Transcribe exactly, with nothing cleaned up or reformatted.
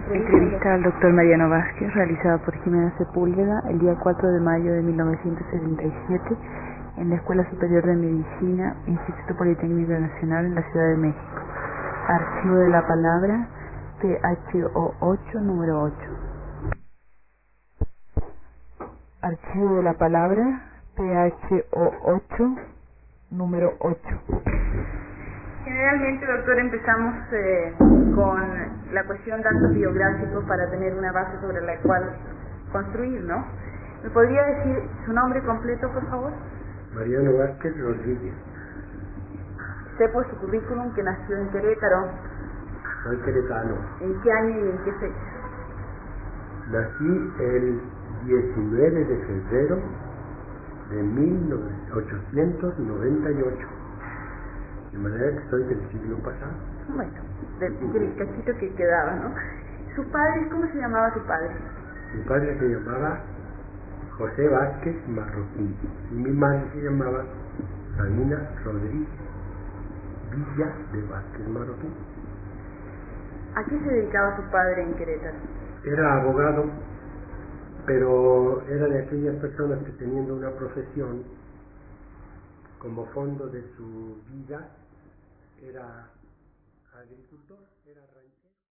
Entrevista al doctor Mariano Vázquez, realizada por Jimena Sepúlveda el día cuatro de mayo de mil novecientos setenta y siete en la Escuela Superior de Medicina, Instituto Politécnico Nacional en la Ciudad de México. Archivo de la palabra P H O ocho, número ocho. Archivo de la palabra P H O ocho, número ocho. Generalmente, doctor, empezamos eh, con la cuestión datos biográficos para tener una base sobre la cual construir, ¿no? ¿Me podría decir su nombre completo, por favor? Mariano Vázquez Rodríguez. Sé por su currículum que nació en Querétaro. Soy queretano. ¿En qué año y en qué fecha? Nací el diecinueve de febrero de mil ochocientos noventa y ocho. De manera que soy del siglo pasado. Bueno, del, del cachito que quedaba, ¿no? ¿Su padre, cómo se llamaba su padre? Mi padre se llamaba José Vázquez Marroquín y mi madre se llamaba Sabina Rodríguez Villa de Vázquez Marroquín. ¿A qué se dedicaba su padre en Querétaro? Era abogado, pero era de aquellas personas que, teniendo una profesión como fondo de su vida, era agricultor, era ranchero.